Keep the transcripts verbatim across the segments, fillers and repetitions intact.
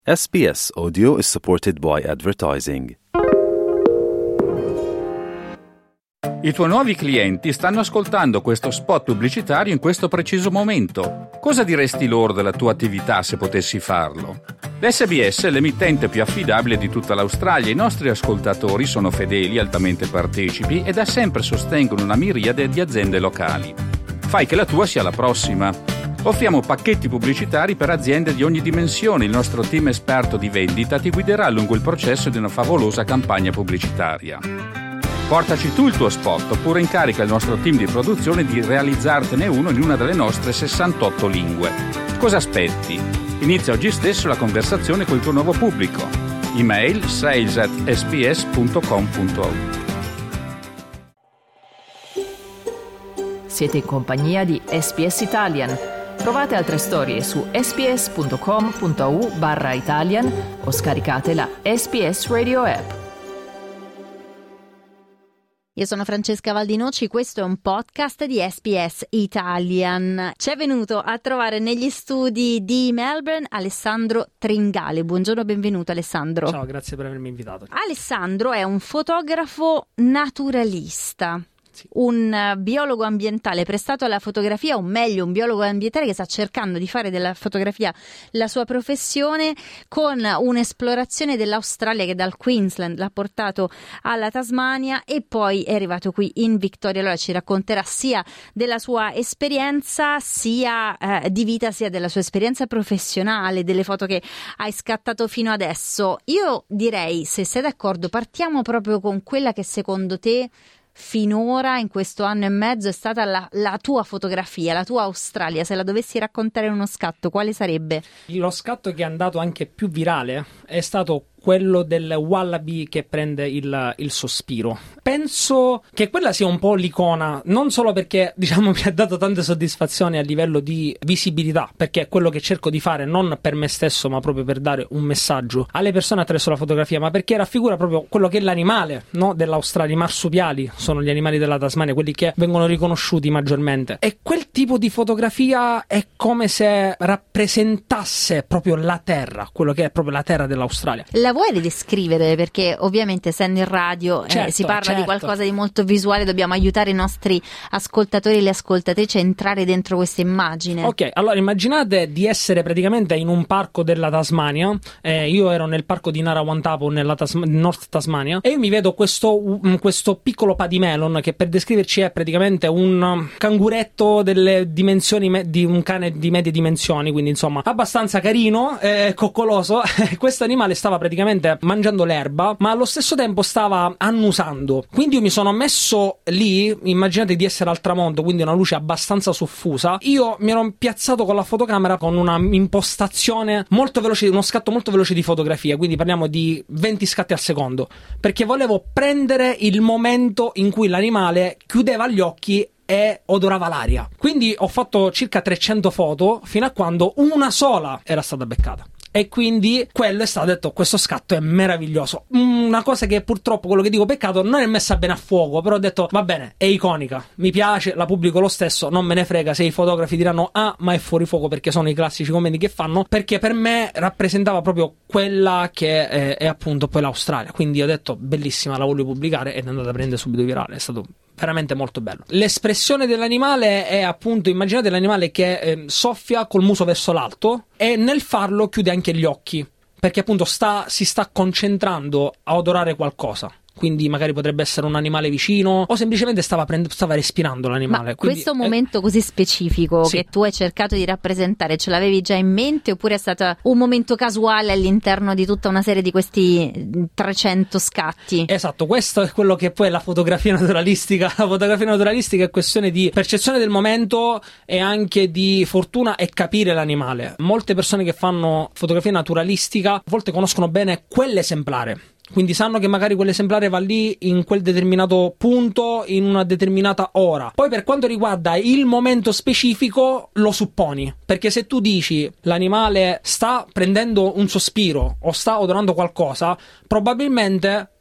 S B S Audio is supported by advertising. I tuoi nuovi clienti stanno ascoltando questo spot pubblicitario in questo preciso momento. Cosa diresti loro della tua attività se potessi farlo? L'S B S è l'emittente più affidabile di tutta l'Australia. I nostri ascoltatori sono fedeli, altamente partecipi e da sempre sostengono una miriade di aziende locali. Fai che la tua sia la prossima. Offriamo pacchetti pubblicitari per aziende di ogni dimensione. Il nostro team esperto di vendita ti guiderà lungo il processo di una favolosa campagna pubblicitaria. Portaci tu il tuo spot oppure incarica il nostro team di produzione di realizzartene uno in una delle nostre sessantotto lingue. Cosa aspetti? Inizia oggi stesso la conversazione col tuo nuovo pubblico. Email sales at s b s punto com punto a u. Siete in compagnia di S B S Italian. Trovate altre storie su sbs.com.au barra Italian o scaricate la S B S Radio app. Io sono Francesca Valdinoci, questo è un podcast di S B S Italian. Ci è venuto a trovare negli studi di Melbourne Alessandro Tringale. Buongiorno, benvenuto Alessandro. Ciao, grazie per avermi invitato. Alessandro è un fotografo naturalista. Sì. Un biologo ambientale prestato alla fotografia, o meglio un biologo ambientale che sta cercando di fare della fotografia la sua professione, con un'esplorazione dell'Australia che dal Queensland l'ha portato alla Tasmania e poi è arrivato qui in Victoria. Allora ci racconterà sia della sua esperienza sia eh, di vita, sia della sua esperienza professionale, delle foto che hai scattato fino adesso. Io direi, se sei d'accordo, partiamo proprio con quella che secondo te finora in questo anno e mezzo è stata la, la tua fotografia, la tua Australia. Se la dovessi raccontare in uno scatto, quale sarebbe? Lo scatto che è andato anche più virale è stato quello del wallaby che prende il, il sospiro. Penso che quella sia un po' l'icona, non solo perché diciamo mi ha dato tante soddisfazioni a livello di visibilità, perché è quello che cerco di fare non per me stesso ma proprio per dare un messaggio alle persone attraverso la fotografia, ma perché raffigura proprio quello che è l'animale, no, dell'Australia. I marsupiali sono gli animali della Tasmania, quelli che vengono riconosciuti maggiormente, e quel tipo di fotografia è come se rappresentasse proprio la terra, quello che è proprio la terra dell'Australia. La vuoi descrivere? Perché ovviamente essendo in radio certo, eh, si parla certo. di qualcosa di molto visuale, dobbiamo aiutare i nostri ascoltatori e le ascoltatrici a entrare dentro questa immagine. Ok, allora immaginate di essere praticamente in un parco della Tasmania. eh, io ero nel parco di Narrawontapo nella Tasma- North Tasmania, e io mi vedo questo, um, questo piccolo padimelon che per descriverci è praticamente un canguretto delle dimensioni me- di un cane di medie dimensioni, quindi insomma abbastanza carino, eh, coccoloso. Questo animale stava praticamente mangiando l'erba, ma allo stesso tempo stava annusando. Quindi io mi sono messo lì, immaginate di essere al tramonto, quindi una luce abbastanza soffusa. Io mi ero piazzato con la fotocamera con una impostazione molto veloce, uno scatto molto veloce di fotografia, quindi parliamo di venti scatti al secondo, perché volevo prendere il momento in cui l'animale chiudeva gli occhi e odorava l'aria. Quindi ho fatto circa trecento foto fino a quando una sola era stata beccata. E quindi quello è stato detto, questo scatto è meraviglioso. Una cosa che purtroppo, quello che dico peccato, non è messa bene a fuoco, però ho detto va bene, è iconica, mi piace, la pubblico lo stesso, non me ne frega se i fotografi diranno ah ma è fuori fuoco, perché sono i classici commenti che fanno, perché per me rappresentava proprio quella che è, è appunto poi l'Australia. Quindi ho detto bellissima, la voglio pubblicare, ed è andata a prendere subito virale. È stato veramente molto bello. L'espressione dell'animale è appunto, immaginate l'animale che eh, soffia col muso verso l'alto e nel farlo chiude anche gli occhi, perché appunto sta, si sta concentrando a odorare qualcosa. Quindi magari potrebbe essere un animale vicino o semplicemente stava, prend- stava respirando l'animale. Ma Quindi, questo momento eh... così specifico sì. che tu hai cercato di rappresentare, ce l'avevi già in mente oppure è stato un momento casuale all'interno di tutta una serie di questi trecento scatti? Esatto, questo è quello che poi è la fotografia naturalistica. La fotografia naturalistica è questione di percezione del momento e anche di fortuna e capire l'animale. Molte persone che fanno fotografia naturalistica a volte conoscono bene quell'esemplare. Quindi sanno che magari quell'esemplare va lì in quel determinato punto, in una determinata ora. Poi per quanto riguarda il momento specifico lo supponi, perché se tu dici l'animale sta prendendo un sospiro o sta odorando qualcosa, probabilmente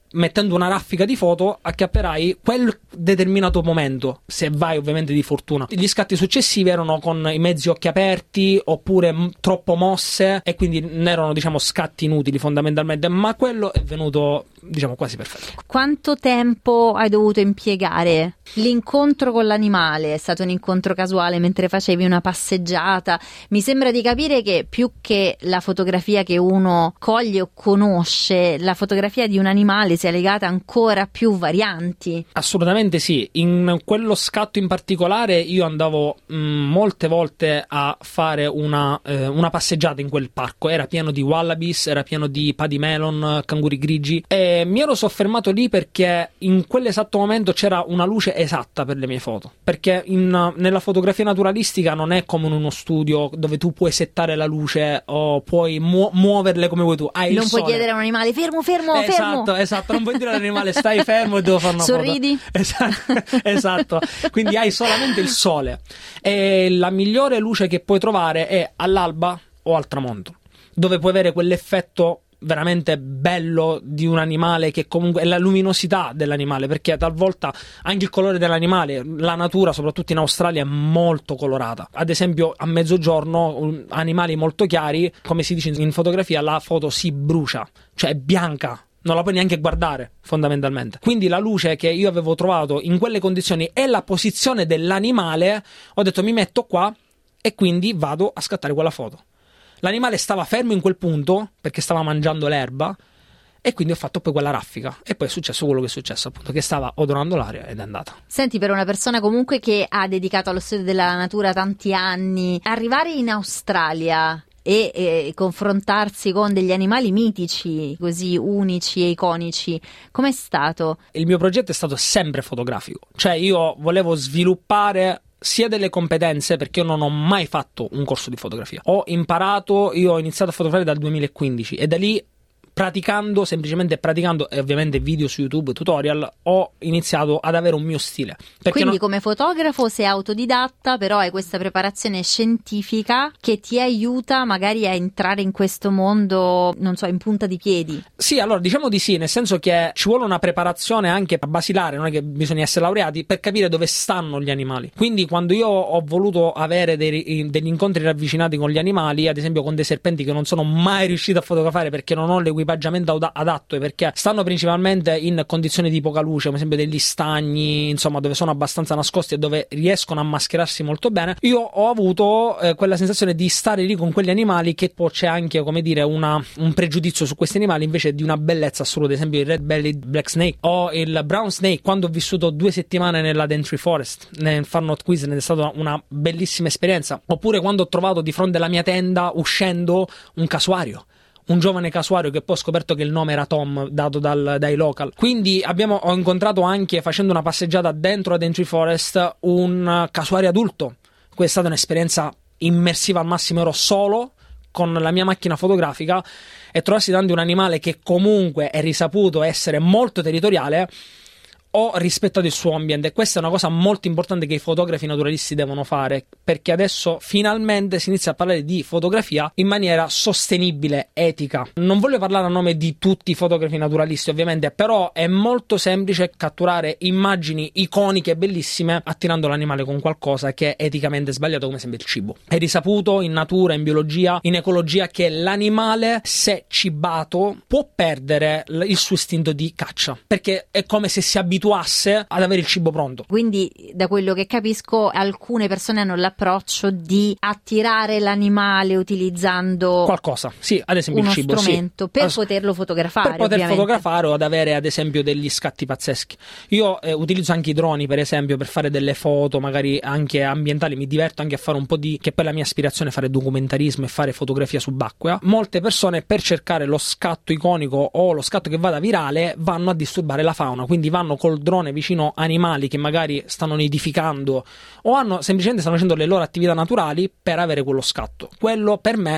mettendo una raffica di foto acchiapperai quel determinato momento, se vai ovviamente di fortuna. Gli scatti successivi erano con i mezzi occhi aperti oppure m- troppo mosse, e quindi non erano, diciamo, scatti inutili fondamentalmente, ma quello è venuto, diciamo, quasi perfetto. Quanto tempo hai dovuto impiegare? L'incontro con l'animale è stato un incontro casuale mentre facevi una passeggiata? Mi sembra di capire che più che la fotografia che uno coglie o conosce, la fotografia di un animale sia legata ancora a più varianti. Assolutamente sì. In quello scatto in particolare io andavo mh, molte volte a fare una, eh, una passeggiata in quel parco. Era pieno di wallabies, era pieno di pademelon, canguri grigi, e mi ero soffermato lì perché in quell'esatto momento c'era una luce esatta per le mie foto, perché in, nella fotografia naturalistica non è come in uno studio dove tu puoi settare la luce o puoi mu- muoverle come vuoi tu. Hai non il puoi sole. chiedere a un animale fermo fermo esatto, fermo, esatto, non puoi dire all'animale stai fermo e devo fare una sorridi. foto. Esatto, esatto. Quindi hai solamente il sole, e la migliore luce che puoi trovare è all'alba o al tramonto, dove puoi avere quell'effetto veramente bello di un animale, che comunque è la luminosità dell'animale, perché talvolta anche il colore dell'animale, la natura soprattutto in Australia è molto colorata. Ad esempio a mezzogiorno animali molto chiari, come si dice in fotografia, la foto si brucia, cioè è bianca, non la puoi neanche guardare fondamentalmente. Quindi la luce che io avevo trovato in quelle condizioni e la posizione dell'animale, ho detto mi metto qua e quindi vado a scattare quella foto. L'animale stava fermo in quel punto perché stava mangiando l'erba, e quindi ho fatto poi quella raffica, e poi è successo quello che è successo, appunto, che stava odorando l'aria ed è andata. Senti, per una persona comunque che ha dedicato allo studio della natura tanti anni, arrivare in Australia e, e confrontarsi con degli animali mitici, così unici e iconici, com'è stato? Il mio progetto è stato sempre fotografico, cioè io volevo sviluppare sia delle competenze, perché io non ho mai fatto un corso di fotografia. Ho imparato, io ho iniziato a fotografare dal duemilaquindici e da lì, praticando, semplicemente praticando, e ovviamente video su YouTube, tutorial, ho iniziato ad avere un mio stile. Quindi non... come fotografo sei autodidatta, però hai questa preparazione scientifica che ti aiuta magari a entrare in questo mondo, non so, in punta di piedi. Sì, allora diciamo di sì, nel senso che ci vuole una preparazione anche basilare, non è che bisogna essere laureati, per capire dove stanno gli animali. Quindi quando io ho voluto avere dei, degli incontri ravvicinati con gli animali, ad esempio con dei serpenti che non sono mai riuscito a fotografare perché non ho l'equipaggiamento adatto, e perché stanno principalmente in condizioni di poca luce, come esempio degli stagni, insomma, dove sono abbastanza nascosti e dove riescono a mascherarsi molto bene, io ho avuto eh, quella sensazione di stare lì con quegli animali, che poi c'è anche, come dire, una, un pregiudizio su questi animali invece di una bellezza assoluta. Ad esempio il red bellied black snake o il brown snake, quando ho vissuto due settimane nella Daintree Forest nel Far North Queensland, è stata una bellissima esperienza. Oppure quando ho trovato di fronte alla mia tenda, uscendo, un casuario, un giovane casuario, che poi ho scoperto che il nome era Tom, dato dal, dai local. Quindi abbiamo, ho incontrato anche, facendo una passeggiata dentro la Daintree Forest, un casuario adulto. Questa è stata un'esperienza immersiva al massimo. Ero solo con la mia macchina fotografica e trovassi davanti un animale che comunque è risaputo essere molto territoriale, ho rispettato il suo ambiente, e questa è una cosa molto importante che i fotografi naturalisti devono fare, perché adesso finalmente si inizia a parlare di fotografia in maniera sostenibile, etica. Non voglio parlare a nome di tutti i fotografi naturalisti ovviamente, però è molto semplice catturare immagini iconiche e bellissime attirando l'animale con qualcosa che è eticamente sbagliato, come sempre il cibo. È risaputo in natura, in biologia, in ecologia, che l'animale, se cibato, può perdere il suo istinto di caccia, perché è come se si abituasse ad avere il cibo pronto. Quindi, da quello che capisco, alcune persone hanno l'approccio di attirare l'animale utilizzando qualcosa, sì, ad esempio uno il cibo, strumento, sì, per As- poterlo fotografare, per poter ovviamente. fotografare o ad avere ad esempio degli scatti pazzeschi. Io eh, utilizzo anche i droni, per esempio, per fare delle foto magari anche ambientali. Mi diverto anche a fare un po' di, che poi è la mia aspirazione, fare documentarismo e fare fotografia subacquea. Molte persone, per cercare lo scatto iconico o lo scatto che vada virale, vanno a disturbare la fauna, quindi vanno col drone vicino animali che magari stanno nidificando o hanno semplicemente stanno facendo le loro attività naturali per avere quello scatto. Quello per me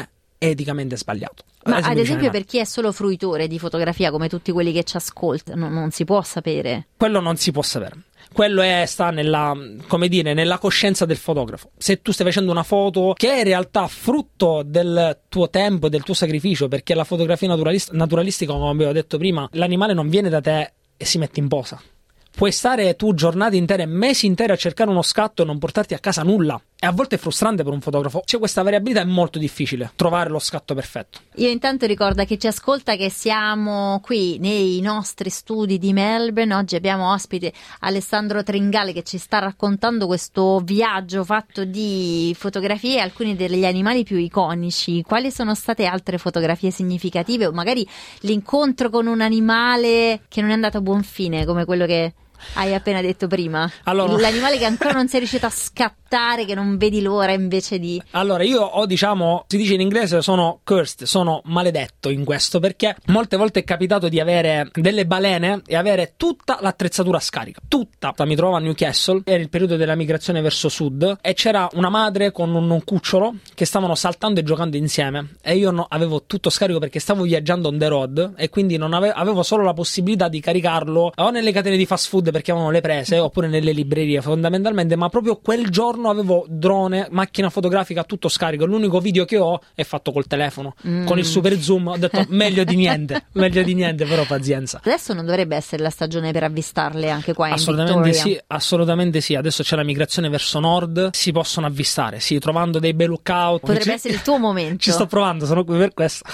eticamente sbagliato. Ma ad esempio animali. per chi è solo fruitore di fotografia come tutti quelli che ci ascoltano, non si può sapere. Quello non si può sapere. Quello è, sta nella, come dire, nella coscienza del fotografo. Se tu stai facendo una foto che è in realtà frutto del tuo tempo e del tuo sacrificio, perché la fotografia naturalist- naturalistica, come abbiamo detto prima, l'animale non viene da te e si mette in posa. Puoi stare tu giornate intere, mesi interi a cercare uno scatto e non portarti a casa nulla. E a volte è frustrante per un fotografo. C'è questa variabilità, è molto difficile trovare lo scatto perfetto. Io intanto ricordo a chi ci ascolta che siamo qui nei nostri studi di Melbourne. Oggi abbiamo ospite Alessandro Tringale che ci sta raccontando questo viaggio fatto di fotografie, alcuni degli animali più iconici. Quali sono state altre fotografie significative o magari l'incontro con un animale che non è andato a buon fine, come quello che hai appena detto prima? Allora, l'animale che ancora non sei riuscito a scattare, che non vedi l'ora invece di... Allora, io ho, diciamo, si dice in inglese, sono cursed, sono maledetto in questo, perché molte volte è capitato di avere delle balene e avere tutta l'attrezzatura a scarica, tutta. Mi trovavo a Newcastle, era il periodo della migrazione verso sud e c'era una madre con un, un cucciolo che stavano saltando e giocando insieme e io no, avevo tutto scarico perché stavo viaggiando on the road e quindi non ave- avevo solo la possibilità di caricarlo o nelle catene di fast food perché avevano le prese oppure nelle librerie fondamentalmente, ma proprio quel giorno avevo drone, macchina fotografica, tutto scarico. L'unico video che ho è fatto col telefono, mm. con il super zoom. Ho detto meglio di niente, meglio di niente, però pazienza. Adesso non dovrebbe essere la stagione per avvistarle anche qua in assolutamente Victoria. Sì, assolutamente sì. Adesso c'è la migrazione verso nord, si possono avvistare, sì, trovando dei bei lookout. Potrebbe ci, essere il tuo momento. Ci sto provando, sono qui per questo.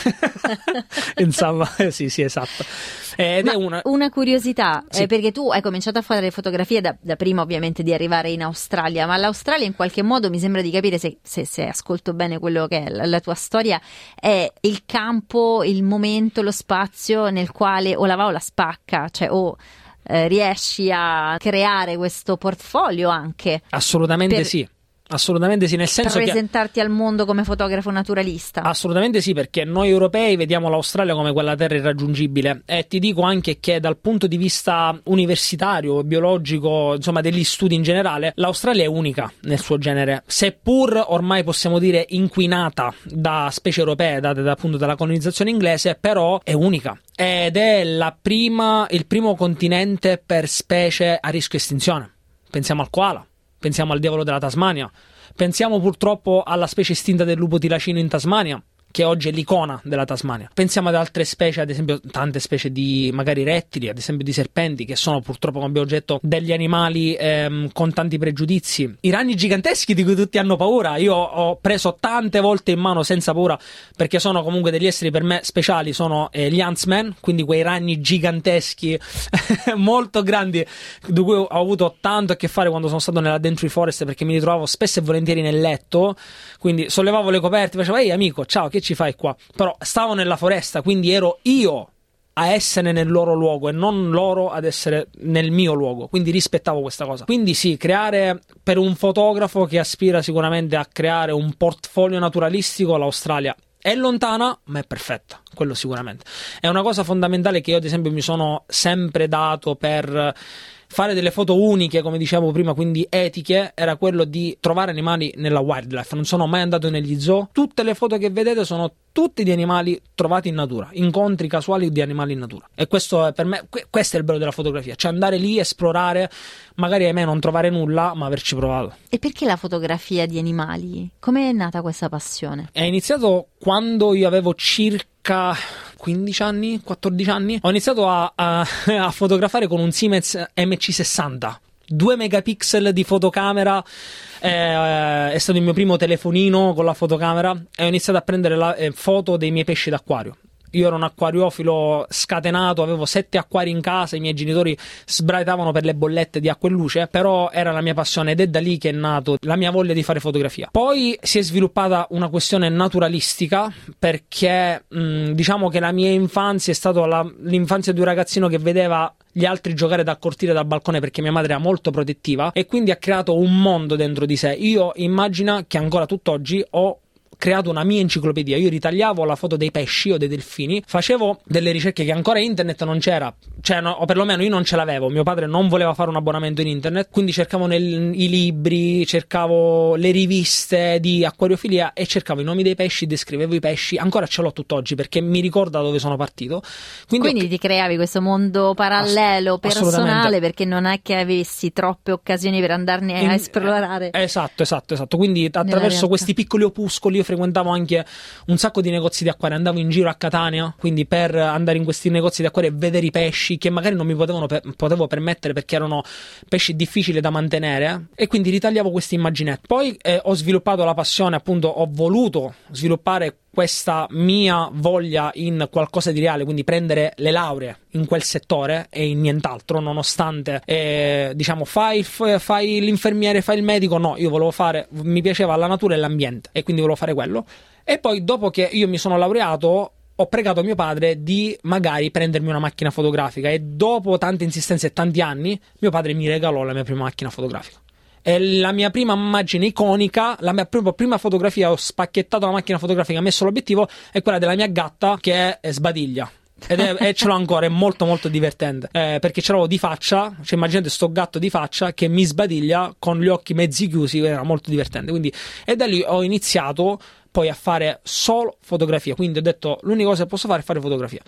Insomma, sì, sì, esatto. Ed Ma è una... una curiosità, Sì. eh, perché tu hai cominciato a fare le fotografie da, da prima ovviamente di arrivare in Australia, ma l'Australia in qualche modo, mi sembra di capire, se, se, se ascolto bene quello che è la, la tua storia, è il campo, il momento, lo spazio nel quale o la va o la spacca, cioè o eh, riesci a creare questo portfolio anche. Assolutamente per... sì. Assolutamente sì, nel senso presentarti che al mondo come fotografo naturalista. assolutamente sì, perché noi europei vediamo l'Australia come quella terra irraggiungibile e ti dico anche che dal punto di vista universitario, biologico, insomma degli studi in generale, l'Australia è unica nel suo genere, seppur ormai possiamo dire inquinata da specie europee date da, appunto dalla colonizzazione inglese, però è unica ed è la prima, il primo continente per specie a rischio estinzione. Pensiamo al koala. Pensiamo al diavolo della Tasmania, pensiamo purtroppo alla specie estinta del lupo tilacino in Tasmania, che oggi è l'icona della Tasmania. Pensiamo ad altre specie, ad esempio tante specie di magari rettili, ad esempio di serpenti, che sono purtroppo, come abbiamo detto, degli animali ehm, con tanti pregiudizi. I ragni giganteschi di cui tutti hanno paura, io ho preso tante volte in mano senza paura, perché sono comunque degli esseri per me speciali, sono eh, gli huntsman, quindi quei ragni giganteschi molto grandi, di cui ho avuto tanto a che fare quando sono stato nella Daintree Forest, perché mi ritrovavo spesso e volentieri nel letto, quindi sollevavo le coperte, facevo ehi amico, ciao, che ci fai qua? Però stavo nella foresta, quindi ero io a essere nel loro luogo e non loro ad essere nel mio luogo, quindi rispettavo questa cosa. Quindi sì, creare, per un fotografo che aspira sicuramente a creare un portfolio naturalistico, l'Australia è lontana ma è perfetta, quello sicuramente. È una cosa fondamentale che io ad esempio mi sono sempre dato per fare delle foto uniche, come dicevo prima, quindi etiche, era quello di trovare animali nella wildlife. Non sono mai andato negli zoo, tutte le foto che vedete sono tutti di animali trovati in natura, incontri casuali di animali in natura. E questo è per me, questo è il bello della fotografia, cioè andare lì, esplorare, magari a me non trovare nulla, ma averci provato. E perché la fotografia di animali? Come è nata questa passione? È iniziato quando io avevo circa quindici anni, quattordici anni. Ho iniziato a, a, a fotografare con un Siemens M C sessanta, due megapixel di fotocamera. Eh, è stato il mio primo telefonino con la fotocamera e ho iniziato a prendere la, eh, foto dei miei pesci d'acquario. Io ero un acquariofilo scatenato, avevo sette acquari in casa, i miei genitori sbraitavano per le bollette di acqua e luce, però era la mia passione ed è da lì che è nato la mia voglia di fare fotografia. Poi si è sviluppata una questione naturalistica, perché mh, diciamo che la mia infanzia è stata la, l'infanzia di un ragazzino che vedeva gli altri giocare dal cortile, dal balcone, perché mia madre era molto protettiva e quindi ha creato un mondo dentro di sé. Io immagino che ancora tutt'oggi ho creato una mia enciclopedia. Io ritagliavo la foto dei pesci o dei delfini, facevo delle ricerche che ancora internet non c'era, cioè no, o perlomeno io non ce l'avevo, mio padre non voleva fare un abbonamento in internet, quindi cercavo nel, i libri, cercavo le riviste di acquariofilia e cercavo i nomi dei pesci, descrivevo i pesci. Ancora ce l'ho tutt'oggi perché mi ricorda dove sono partito. Quindi, quindi ti creavi questo mondo parallelo, ass- personale, perché non è che avessi troppe occasioni per andarne in, a esplorare. Esatto, esatto, esatto. Quindi attraverso questi piccoli opuscoli io frequentavo anche un sacco di negozi di acquario, andavo in giro a Catania, quindi per andare in questi negozi di acquario e vedere i pesci che magari non mi potevano per- potevo permettere perché erano pesci difficili da mantenere, e quindi ritagliavo queste immaginette. Poi eh, ho sviluppato la passione, appunto ho voluto sviluppare questa mia voglia in qualcosa di reale, quindi prendere le lauree in quel settore e in nient'altro, nonostante eh, diciamo fai, fai l'infermiere, fai il medico. No, io volevo fare, mi piaceva la natura e l'ambiente e quindi volevo fare quello. E poi dopo che io mi sono laureato ho pregato mio padre di magari prendermi una macchina fotografica, e dopo tante insistenze e tanti anni mio padre mi regalò la mia prima macchina fotografica. E la mia prima immagine iconica, la mia prima, prima fotografia, ho spacchettato la macchina fotografica, messo l'obiettivo, è quella della mia gatta che è sbadiglia. Ed è, e ce l'ho ancora, è molto molto divertente, eh, perché ce l'avevo di faccia, cioè immaginate sto gatto di faccia che mi sbadiglia con gli occhi mezzi chiusi, era molto divertente. Quindi, e da lì ho iniziato poi a fare solo fotografia, quindi ho detto l'unica cosa che posso fare è fare fotografia.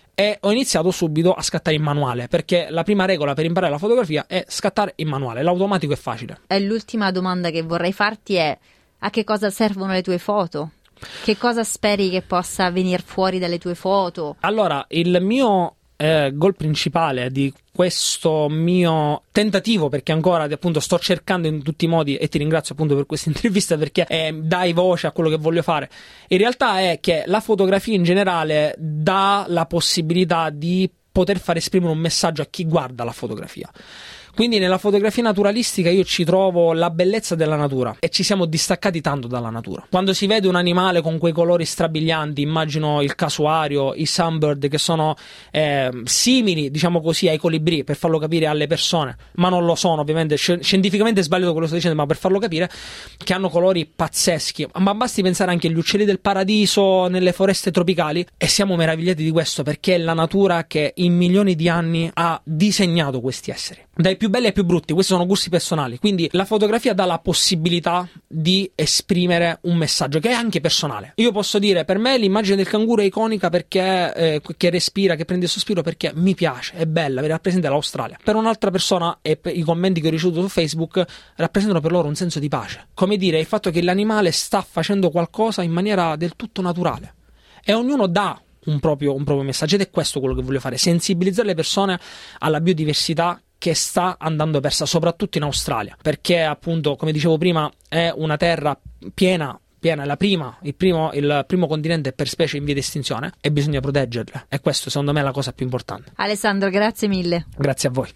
E ho iniziato subito a scattare in manuale, perché la prima regola per imparare la fotografia è scattare in manuale, l'automatico è facile. E l'ultima domanda che vorrei farti è: a che cosa servono le tue foto? Che cosa speri che possa venire fuori dalle tue foto? Allora, il mio eh, goal principale di questo mio tentativo, perché ancora appunto sto cercando in tutti i modi, e ti ringrazio appunto per questa intervista perché eh, dai voce a quello che voglio fare, in realtà è che la fotografia in generale dà la possibilità di poter far esprimere un messaggio a chi guarda la fotografia. Quindi nella fotografia naturalistica io ci trovo la bellezza della natura, e ci siamo distaccati tanto dalla natura. Quando si vede un animale con quei colori strabilianti, immagino il casuario, i sunbird, che sono eh, simili, diciamo così, ai colibrì, per farlo capire alle persone, ma non lo sono ovviamente, scientificamente è sbagliato quello che sto dicendo, ma per farlo capire, che hanno colori pazzeschi. Ma basti pensare anche agli uccelli del paradiso nelle foreste tropicali, e siamo meravigliati di questo, perché è la natura che in milioni di anni ha disegnato questi esseri, dai più belli ai più brutti. Questi sono gusti personali, quindi la fotografia dà la possibilità di esprimere un messaggio che è anche personale. Io posso dire, per me l'immagine del canguro è iconica perché eh, che respira, che prende il sospiro, perché mi piace, è bella, rappresenta l'Australia. Per un'altra persona, e per i commenti che ho ricevuto su Facebook, rappresentano per loro un senso di pace, come dire il fatto che l'animale sta facendo qualcosa in maniera del tutto naturale, e ognuno dà un proprio, un proprio messaggio, ed è questo quello che voglio fare: sensibilizzare le persone alla biodiversità che sta andando persa, soprattutto in Australia, perché appunto, come dicevo prima, è una terra piena piena, è la prima, il primo, il primo continente per specie in via di estinzione, e bisogna proteggerle, e questo secondo me è la cosa più importante. Alessandro, grazie mille. Grazie a voi.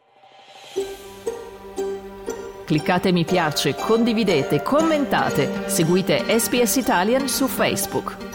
Cliccate mi piace, condividete, commentate, seguite S B S Italian su Facebook.